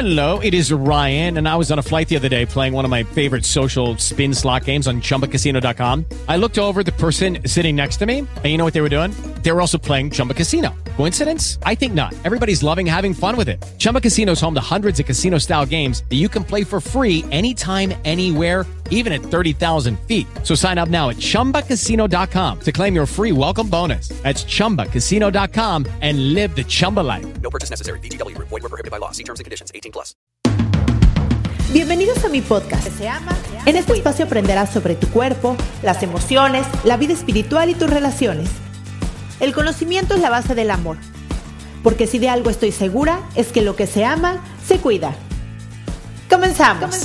Hello, it is Ryan, and I was on a flight the other day playing one of my favorite social spin slot games on ChumbaCasino.com. I looked over at the person sitting next to me, and you know what they were doing? They were also playing Chumba Casino. Coincidence? I think not. Everybody's loving having fun with it. Chumba Casino is home to hundreds of casino-style games that you can play for free anytime, anywhere, even at 30,000 feet. So sign up now at ChumbaCasino.com to claim your free welcome bonus. That's ChumbaCasino.com and live the Chumba life. No purchase necessary. VGW. Void were prohibited by law. See terms and conditions. 18+. Bienvenidos a mi podcast. En este espacio aprenderás sobre tu cuerpo, las emociones, la vida espiritual y tus relaciones. El conocimiento es la base del amor. Porque si de algo estoy segura, es que lo que se ama, se cuida. Comenzamos.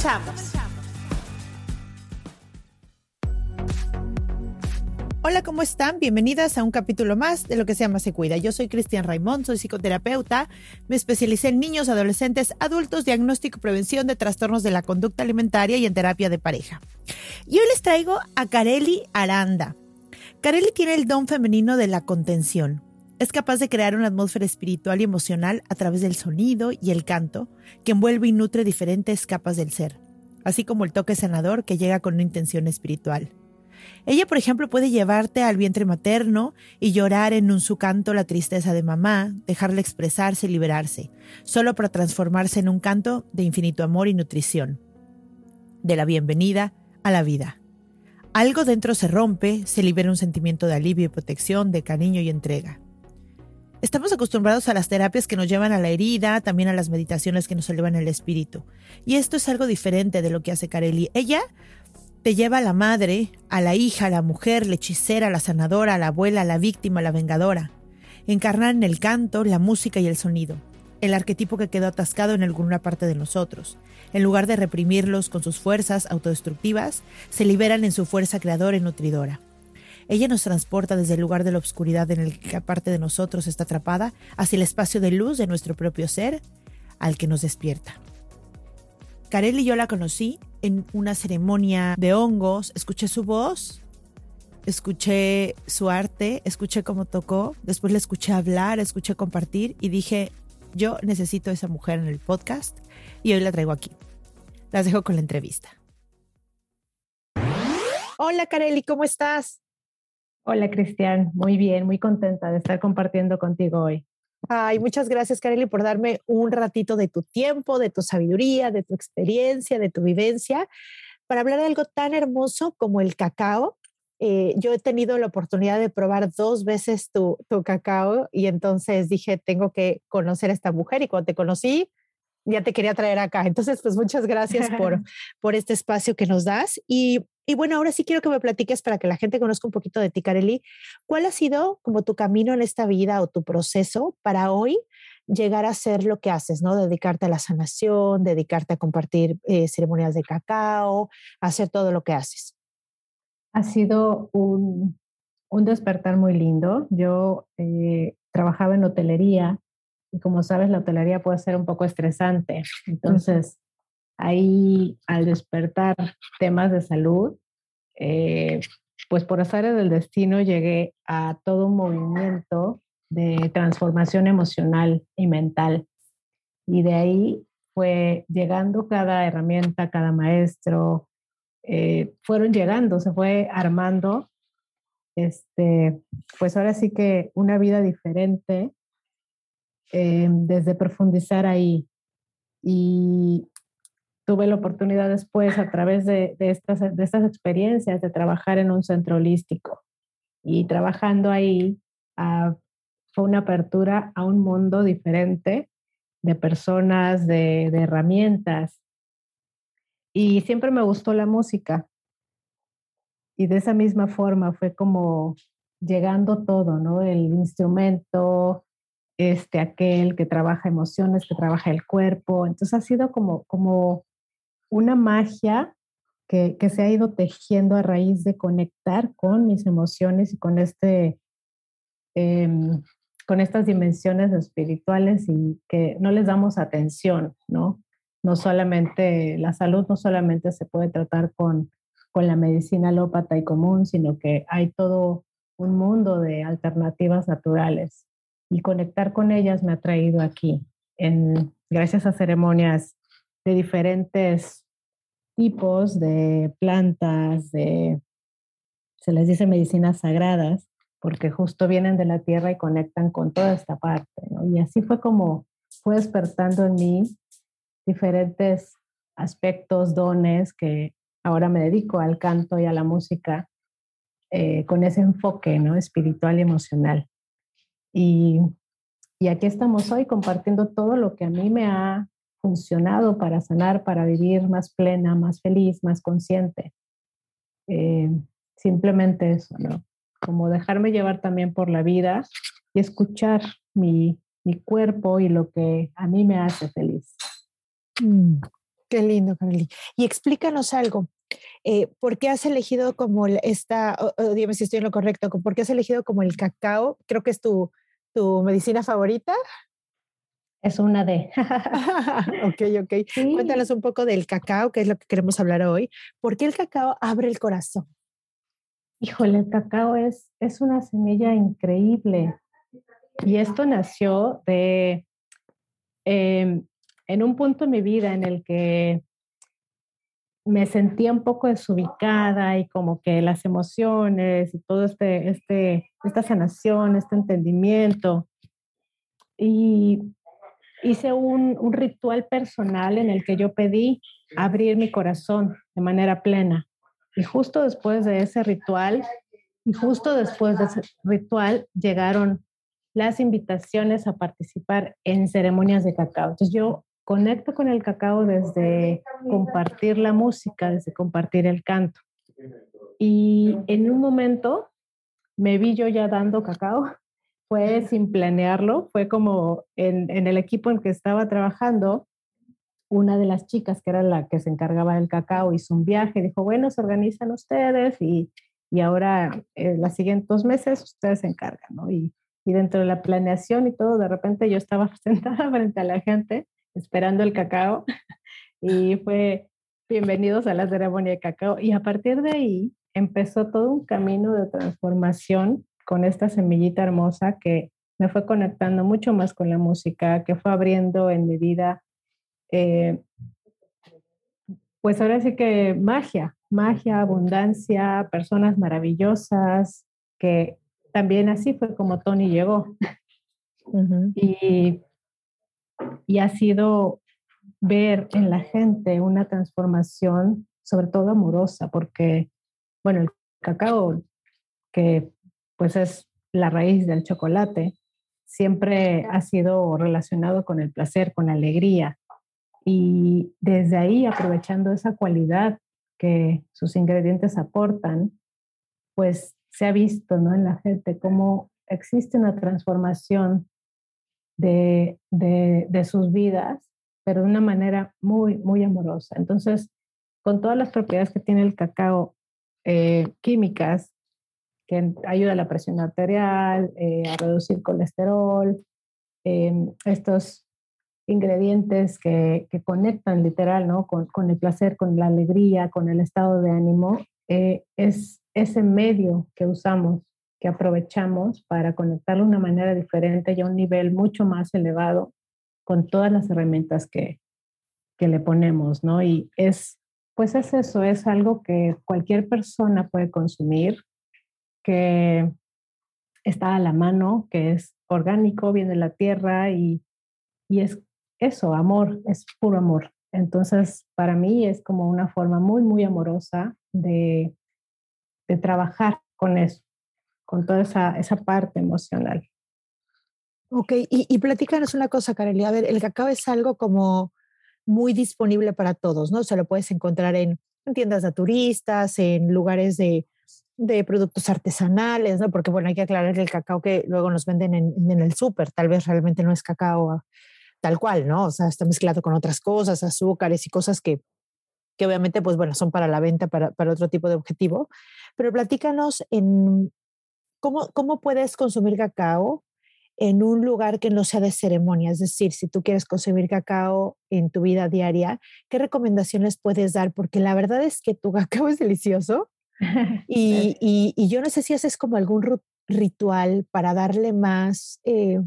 Hola, ¿cómo están? Bienvenidas a un capítulo más de Lo que se llama se cuida. Yo soy Cristian Raimond, soy psicoterapeuta, me especialicé en niños, adolescentes, adultos, diagnóstico y prevención de trastornos de la conducta alimentaria y en terapia de pareja. Y hoy les traigo a Kareli Aranda. Kareli tiene el don femenino de la contención. Es capaz de crear una atmósfera espiritual y emocional a través del sonido y el canto que envuelve y nutre diferentes capas del ser, así como el toque sanador que llega con una intención espiritual. Ella, por ejemplo, puede llevarte al vientre materno y llorar en su canto la tristeza de mamá, dejarla expresarse y liberarse, solo para transformarse en un canto de infinito amor y nutrición, de la bienvenida a la vida. Algo dentro se rompe, se libera un sentimiento de alivio y protección, de cariño y entrega. Estamos acostumbrados a las terapias que nos llevan a la herida, también a las meditaciones que nos elevan el espíritu. Y esto es algo diferente de lo que hace Kareli. Ella te lleva a la madre, a la hija, a la mujer, la hechicera, la sanadora, a la abuela, a la víctima, a la vengadora. Encarnar en el canto, la música y el sonido. El arquetipo que quedó atascado en alguna parte de nosotros. En lugar de reprimirlos con sus fuerzas autodestructivas, se liberan en su fuerza creadora y nutridora. Ella nos transporta desde el lugar de la oscuridad en el que parte de nosotros está atrapada hacia el espacio de luz de nuestro propio ser, al que nos despierta. Kareli yo la conocí en una ceremonia de hongos, escuché su voz, escuché su arte, escuché cómo tocó, después la escuché hablar, escuché compartir y dije, yo necesito a esa mujer en el podcast y hoy la traigo aquí. Las dejo con la entrevista. Hola Kareli, ¿cómo estás? Hola Cristian, muy bien, muy contenta de estar compartiendo contigo hoy. Ay, muchas gracias Kareli por darme un ratito de tu tiempo, de tu sabiduría, de tu experiencia, de tu vivencia, para hablar de algo tan hermoso como el cacao. Yo he tenido la oportunidad de probar 2 veces tu cacao y entonces dije, tengo que conocer a esta mujer y cuando te conocí, ya te quería traer acá. Entonces, pues muchas gracias por este espacio que nos das. Y bueno, ahora sí quiero que me platiques para que la gente conozca un poquito de ti, Kareli. ¿Cuál ha sido como tu camino en esta vida o tu proceso para hoy llegar a hacer lo que haces, ¿no? Dedicarte a la sanación, dedicarte a compartir ceremonias de cacao, hacer todo lo que haces. Ha sido un despertar muy lindo. Yo trabajaba en hotelería y como sabes, la hotelería puede ser un poco estresante. Entonces, ahí al despertar temas de salud, pues por azares del destino llegué a todo un movimiento de transformación emocional y mental. Y de ahí fue llegando cada herramienta, cada maestro, fueron llegando, se fue armando, pues ahora sí que una vida diferente desde profundizar ahí. Y tuve la oportunidad después, a través de estas experiencias, de trabajar en un centro holístico. Y trabajando ahí fue una apertura a un mundo diferente de personas, de herramientas. Y siempre me gustó la música. Y de esa misma forma fue como llegando todo, ¿no? El instrumento, aquel que trabaja emociones, que trabaja el cuerpo. Entonces ha sido como una magia que se ha ido tejiendo a raíz de conectar con mis emociones y con con estas dimensiones espirituales y que no les damos atención, ¿no? No solamente, la salud no solamente se puede tratar con la medicina alópata y común, sino que hay todo un mundo de alternativas naturales y conectar con ellas me ha traído aquí. gracias a ceremonias de diferentes tipos de plantas, se les dice medicinas sagradas, porque justo vienen de la tierra y conectan con toda esta parte, ¿no? Y así fue como fue despertando en mí diferentes aspectos, dones, que ahora me dedico al canto y a la música con ese enfoque, ¿no? Espiritual y emocional. Y, y aquí estamos hoy compartiendo todo lo que a mí me ha funcionado para sanar, para vivir más plena, más feliz, más consciente. Simplemente eso, ¿no? Como dejarme llevar también por la vida y escuchar mi cuerpo y lo que a mí me hace feliz. Qué lindo, Carly. Y explícanos algo. ¿Por qué has elegido como dime si estoy en lo correcto, ¿por qué has elegido como el cacao? Creo que es tu medicina favorita. Es una de. Ok. Sí. Cuéntanos un poco del cacao, que es lo que queremos hablar hoy. ¿Por qué el cacao abre el corazón? Híjole, el cacao es una semilla increíble. Y esto nació en un punto en mi vida en el que me sentía un poco desubicada y como que las emociones y todo esta sanación, este entendimiento. Y hice un ritual personal en el que yo pedí abrir mi corazón de manera plena. Y justo después de ese ritual, llegaron las invitaciones a participar en ceremonias de cacao. Entonces yo conecto con el cacao desde compartir la música, desde compartir el canto. Y en un momento me vi yo ya dando cacao, fue sin planearlo, fue como en el equipo en que estaba trabajando, una de las chicas que era la que se encargaba del cacao hizo un viaje, dijo, bueno, se organizan ustedes y ahora los siguientes 2 meses ustedes se encargan, ¿no? Y dentro de la planeación y todo, de repente yo estaba sentada frente a la gente esperando el cacao y fue bienvenidos a la ceremonia de cacao. Y a partir de ahí empezó todo un camino de transformación con esta semillita hermosa que me fue conectando mucho más con la música, que fue abriendo en mi vida, pues ahora sí que magia, abundancia, personas maravillosas, que también así fue como Tony llegó. Uh-huh. Y ha sido ver en la gente una transformación, sobre todo amorosa, porque, bueno, el cacao, que pues es la raíz del chocolate, siempre ha sido relacionado con el placer, con la alegría. Y desde ahí, aprovechando esa cualidad que sus ingredientes aportan, pues se ha visto, ¿no?, en la gente cómo existe una transformación de sus vidas, pero de una manera muy, muy amorosa. Entonces, con todas las propiedades que tiene el cacao, químicas, que ayuda a la presión arterial, a reducir colesterol, estos ingredientes que conectan literal, ¿no?, con el placer, con la alegría, con el estado de ánimo, es ese medio que usamos, que aprovechamos para conectarlo de una manera diferente y a un nivel mucho más elevado con todas las herramientas que le ponemos, ¿no? Y pues es eso, es algo que cualquier persona puede consumir, que está a la mano, que es orgánico, viene de la tierra y es eso, amor, es puro amor. Entonces, para mí es como una forma muy, muy amorosa de trabajar con eso, con toda esa parte emocional. Ok, y platícanos una cosa, Kareli. A ver, el cacao es algo como muy disponible para todos, ¿no? O sea, lo puedes encontrar en tiendas naturistas, en lugares de productos artesanales, ¿no? Porque, bueno, hay que aclarar que el cacao que luego nos venden en el súper, tal vez realmente no es cacao tal cual, ¿no? O sea, está mezclado con otras cosas, azúcares y cosas que obviamente, pues bueno, son para la venta, para otro tipo de objetivo. Pero platícanos ¿cómo puedes consumir cacao en un lugar que no sea de ceremonia? Es decir, si tú quieres consumir cacao en tu vida diaria, ¿qué recomendaciones puedes dar? Porque la verdad es que tu cacao es delicioso y yo no sé si haces como algún ritual para darle más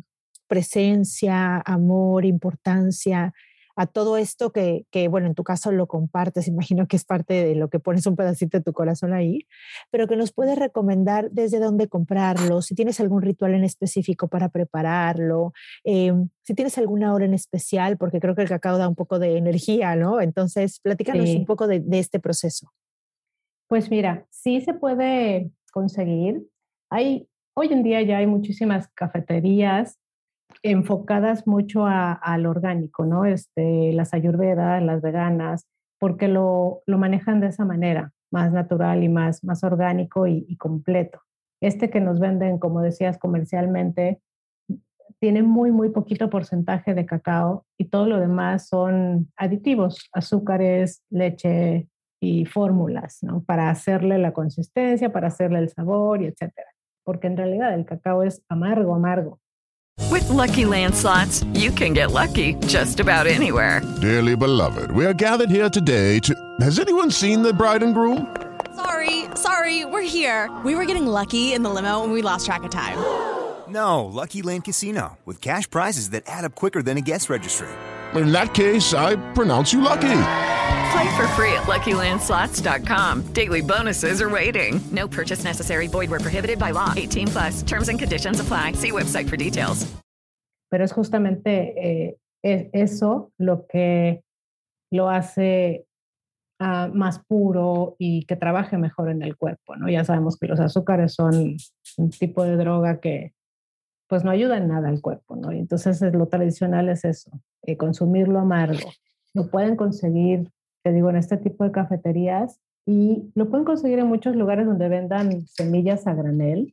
presencia, amor, importancia a todo esto que, bueno, en tu caso lo compartes, imagino que es parte de lo que pones un pedacito de tu corazón ahí, pero que nos puedes recomendar desde dónde comprarlo, si tienes algún ritual en específico para prepararlo, si tienes alguna hora en especial, porque creo que el cacao da un poco de energía, ¿no? Entonces, platícanos un poco de este proceso. Pues mira, sí se puede conseguir. Hoy en día ya hay muchísimas cafeterías enfocadas mucho al orgánico, ¿no? Las ayurvedas, las veganas, porque lo manejan de esa manera, más natural y más orgánico y completo. Que nos venden, como decías, comercialmente, tiene muy, muy poquito porcentaje de cacao y todo lo demás son aditivos, azúcares, leche y fórmulas, ¿no? Para hacerle la consistencia, para hacerle el sabor y etcétera. Porque en realidad el cacao es amargo, amargo. With Lucky Land Slots, you can get lucky just about anywhere. Dearly beloved, we are gathered here today to... Has anyone seen the bride and groom? Sorry, we're here. We were getting lucky in the limo and we lost track of time. No, Lucky Land Casino, with cash prizes that add up quicker than a guest registry. In that case, I pronounce you lucky. Play for free at LuckyLandSlots.com. Daily bonuses are waiting. No purchase necessary. Void where prohibited by law. 18+. Terms and conditions apply. See website for details. Pero es justamente eso lo que lo hace más puro y que trabaje mejor en el cuerpo, ¿no? Ya sabemos que los azúcares son un tipo de droga que pues no ayuda en nada al cuerpo, ¿no? Y entonces lo tradicional es eso, consumirlo amargo. Lo pueden conseguir, te digo, en este tipo de cafeterías y lo pueden conseguir en muchos lugares donde vendan semillas a granel.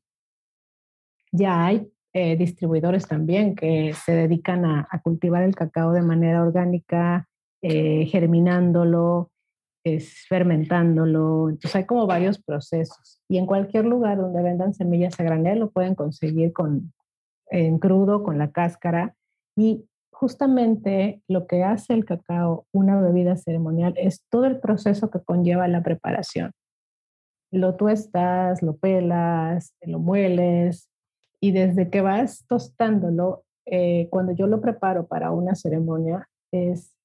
Ya hay distribuidores también que se dedican a cultivar el cacao de manera orgánica, germinándolo, fermentándolo. Entonces hay como varios procesos. Y en cualquier lugar donde vendan semillas a granel lo pueden conseguir en crudo, con la cáscara. Y justamente lo que hace el cacao una bebida ceremonial es todo el proceso que conlleva la preparación. Lo tuestas, lo pelas, lo mueles y desde que vas tostándolo, cuando yo lo preparo para una ceremonia, es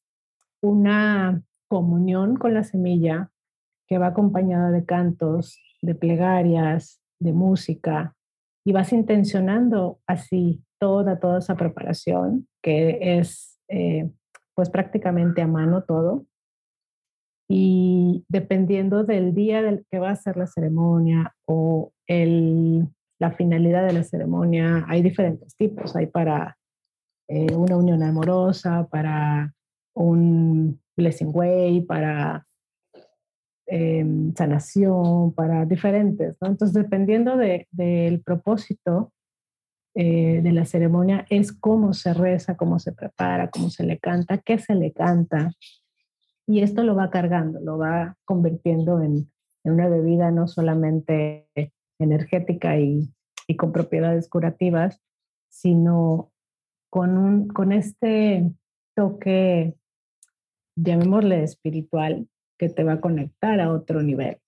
una comunión con la semilla que va acompañada de cantos, de plegarias, de música, y vas intencionando así toda esa preparación, que es pues prácticamente a mano todo. Y dependiendo del día del que va a ser la ceremonia o la finalidad de la ceremonia, hay diferentes tipos. Hay para una unión amorosa, para un blessing way, para sanación, para diferentes, ¿no? Entonces, dependiendo del propósito de la ceremonia, es cómo se reza, cómo se prepara, cómo se le canta, qué se le canta. Y esto lo va cargando, lo va convirtiendo en una bebida no solamente energética y con propiedades curativas, sino con este toque, llamémosle espiritual, que te va a conectar a otro nivel.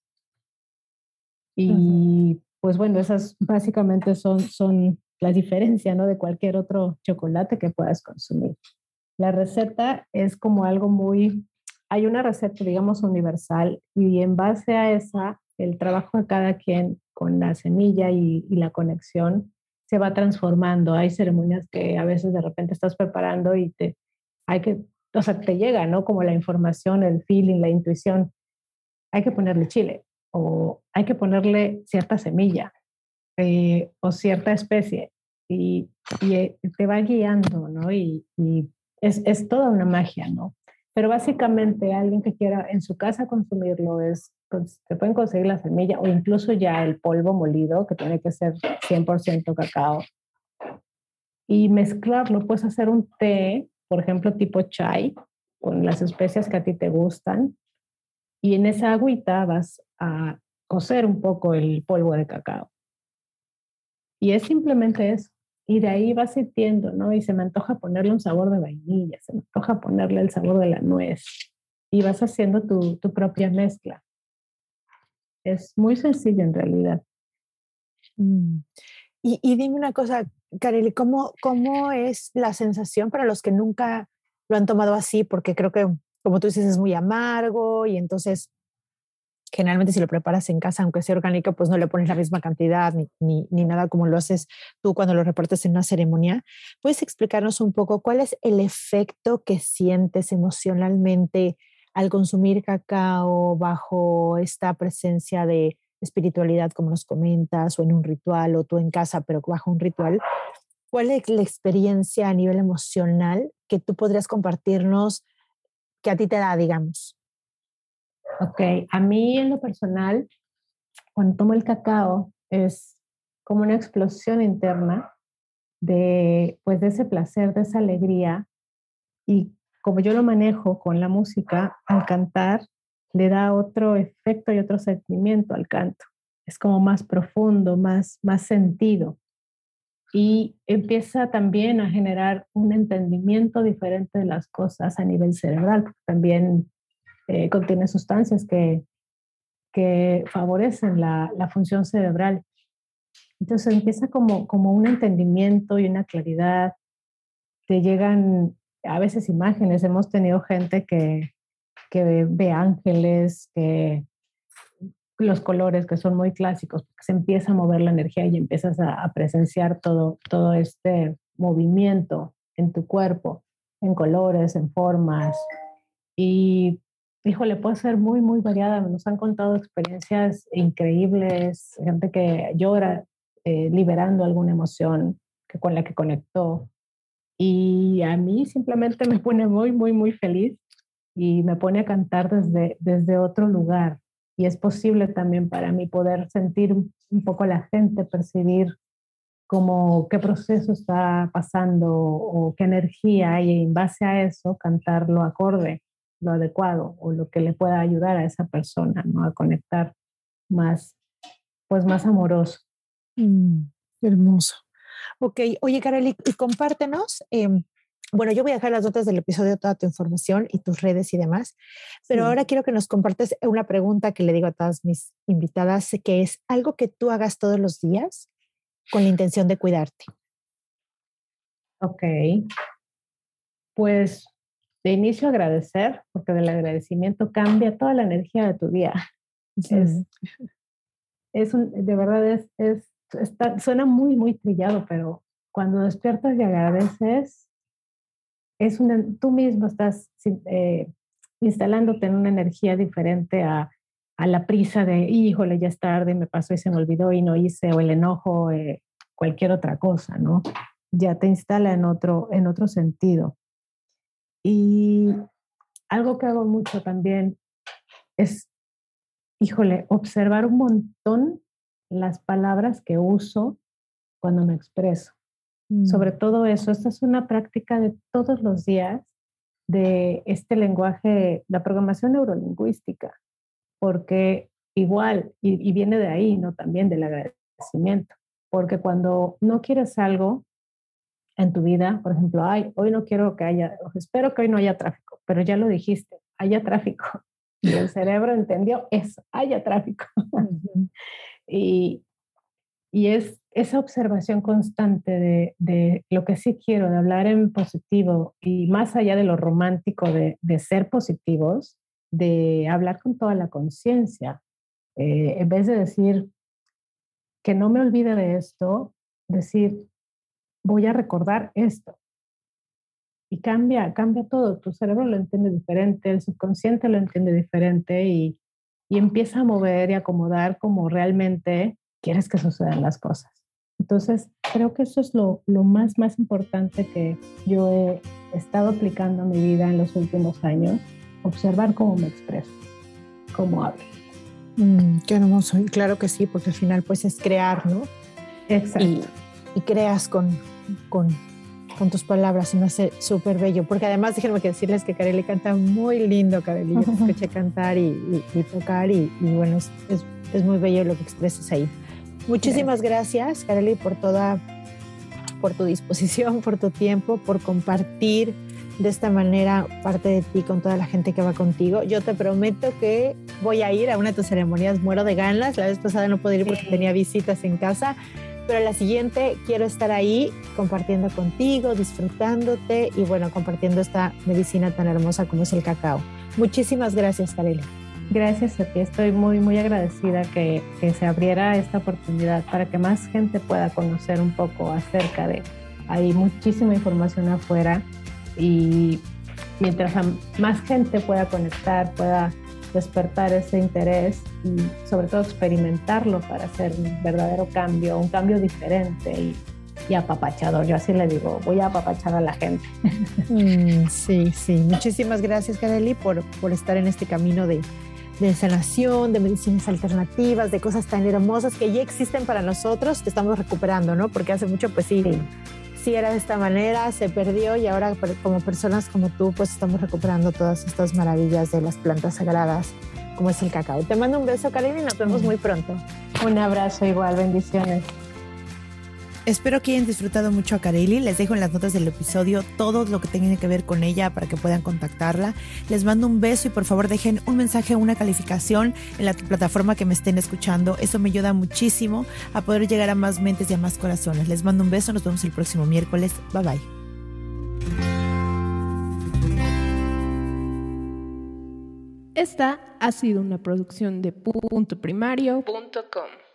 Y pues bueno, esas básicamente son la diferencia, ¿no? De cualquier otro chocolate que puedas consumir. La receta es como algo hay una receta, digamos, universal, y en base a esa, el trabajo de cada quien con la semilla y la conexión se va transformando. Hay ceremonias que a veces de repente estás preparando y te llega, ¿no? Como la información, el feeling, la intuición. Hay que ponerle chile o hay que ponerle cierta semilla o cierta especie y te va guiando, ¿no? Y es toda una magia, ¿no? Pero básicamente alguien que quiera en su casa consumirlo pues, se pueden conseguir la semilla o incluso ya el polvo molido, que tiene que ser 100% cacao, y mezclarlo. Puedes hacer un té, por ejemplo, tipo chai, con las especias que a ti te gustan, y en esa agüita vas a cocer un poco el polvo de cacao. Y es simplemente eso. Y de ahí vas sintiendo, ¿no? Y se me antoja ponerle un sabor de vainilla, se me antoja ponerle el sabor de la nuez. Y vas haciendo tu propia mezcla. Es muy sencillo en realidad. Y dime una cosa, Kareli, ¿cómo es la sensación para los que nunca lo han tomado así? Porque creo que, como tú dices, es muy amargo y entonces generalmente si lo preparas en casa, aunque sea orgánico, pues no le pones la misma cantidad ni nada como lo haces tú cuando lo repartes en una ceremonia. ¿Puedes explicarnos un poco cuál es el efecto que sientes emocionalmente al consumir cacao bajo esta presencia de espiritualidad, como nos comentas, o en un ritual, o tú en casa, pero bajo un ritual? ¿Cuál es la experiencia a nivel emocional que tú podrías compartirnos que a ti te da, digamos? Ok, a mí en lo personal, cuando tomo el cacao, es como una explosión interna pues de ese placer, de esa alegría. Y como yo lo manejo con la música, al cantar, le da otro efecto y otro sentimiento al canto. Es como más profundo, más sentido. Y empieza también a generar un entendimiento diferente de las cosas a nivel cerebral, porque también contiene sustancias que favorecen la función cerebral. Entonces empieza como un entendimiento y una claridad. Te llegan a veces imágenes. Hemos tenido gente que ve ángeles, que los colores que son muy clásicos, porque se empieza a mover la energía y empiezas a presenciar todo este movimiento en tu cuerpo, en colores, en formas. Y híjole, puede ser muy, muy variada. Nos han contado experiencias increíbles, gente que llora liberando alguna emoción con la que conectó. Y a mí simplemente me pone muy, muy, muy feliz y me pone a cantar desde otro lugar. Y es posible también para mí poder sentir un poco a la gente, percibir como qué proceso está pasando o qué energía hay, y en base a eso cantar lo acorde, lo adecuado o lo que le pueda ayudar a esa persona, ¿no? A conectar más, pues más amoroso. Hermoso. Ok, oye, Kareli, y compártenos, bueno, yo voy a dejar las notas del episodio, toda tu información y tus redes y demás, pero ahora quiero que nos compartes una pregunta que le digo a todas mis invitadas, que es algo que tú hagas todos los días con la intención de cuidarte. Ok, pues de inicio agradecer, porque del agradecimiento cambia toda la energía de tu día. De verdad suena muy, muy trillado, pero cuando despiertas y agradeces, tú mismo estás instalándote en una energía diferente a la prisa de, híjole, ya es tarde, me pasó y se me olvidó y no hice, o el enojo, cualquier otra cosa, ¿no? Ya te instala en otro sentido. Y algo que hago mucho también es, observar un montón las palabras que uso cuando me expreso. Sobre todo eso, esta es una práctica de todos los días de este lenguaje, la programación neurolingüística, porque igual, y viene de ahí, ¿no? También del agradecimiento, porque cuando no quieres algo en tu vida, por ejemplo, hoy no quiero que haya, espero que hoy no haya tráfico, pero ya lo dijiste, haya tráfico. Y el cerebro entendió eso, haya tráfico. Y es esa observación constante de lo que sí quiero, de hablar en positivo y más allá de lo romántico de ser positivos, de hablar con toda la conciencia. En vez de decir que no me olvide de esto, decir voy a recordar esto. Y cambia todo. Tu cerebro lo entiende diferente, el subconsciente lo entiende diferente y empieza a mover y acomodar como realmente quieres que sucedan las cosas. Entonces, creo que eso es lo más importante que yo he estado aplicando en mi vida en los últimos años, observar cómo me expreso, cómo hablo. Qué hermoso, y claro que sí, porque al final pues es crear, ¿no? Exacto. Y creas con tus palabras, y me hace súper bello, porque además déjenme que decirles que Kareli canta muy lindo, Kareli, yo te escuché cantar y tocar y bueno, es muy bello lo que expresas ahí. Muchísimas gracias, Kareli, por tu disposición, por tu tiempo, por compartir de esta manera parte de ti con toda la gente que va contigo. Yo te prometo que voy a ir a una de tus ceremonias, muero de ganas. La vez pasada no pude ir porque tenía visitas en casa, pero la siguiente quiero estar ahí compartiendo contigo, disfrutándote y bueno, compartiendo esta medicina tan hermosa como es el cacao. Muchísimas gracias, Kareli. Gracias a ti, estoy muy, muy agradecida que se abriera esta oportunidad para que más gente pueda conocer un poco acerca de... Hay muchísima información afuera y mientras más gente pueda conectar, pueda despertar ese interés y sobre todo experimentarlo para hacer un verdadero cambio, un cambio diferente y apapachador. Yo así le digo, voy a apapachar a la gente. Sí, sí. Muchísimas gracias, Kareli, por estar en este camino de sanación, de medicinas alternativas, de cosas tan hermosas que ya existen para nosotros, que estamos recuperando, ¿no? Porque hace mucho, pues sí era de esta manera, se perdió y ahora como personas como tú, pues estamos recuperando todas estas maravillas de las plantas sagradas, como es el cacao. Te mando un beso, Kareli, y nos vemos muy pronto. Un abrazo igual, bendiciones. Espero que hayan disfrutado mucho a Kareli. Les dejo en las notas del episodio todo lo que tenga que ver con ella para que puedan contactarla. Les mando un beso y por favor dejen un mensaje, una calificación en la plataforma que me estén escuchando. Eso me ayuda muchísimo a poder llegar a más mentes y a más corazones. Les mando un beso. Nos vemos el próximo miércoles. Bye bye. Esta ha sido una producción de puntoprimario.com.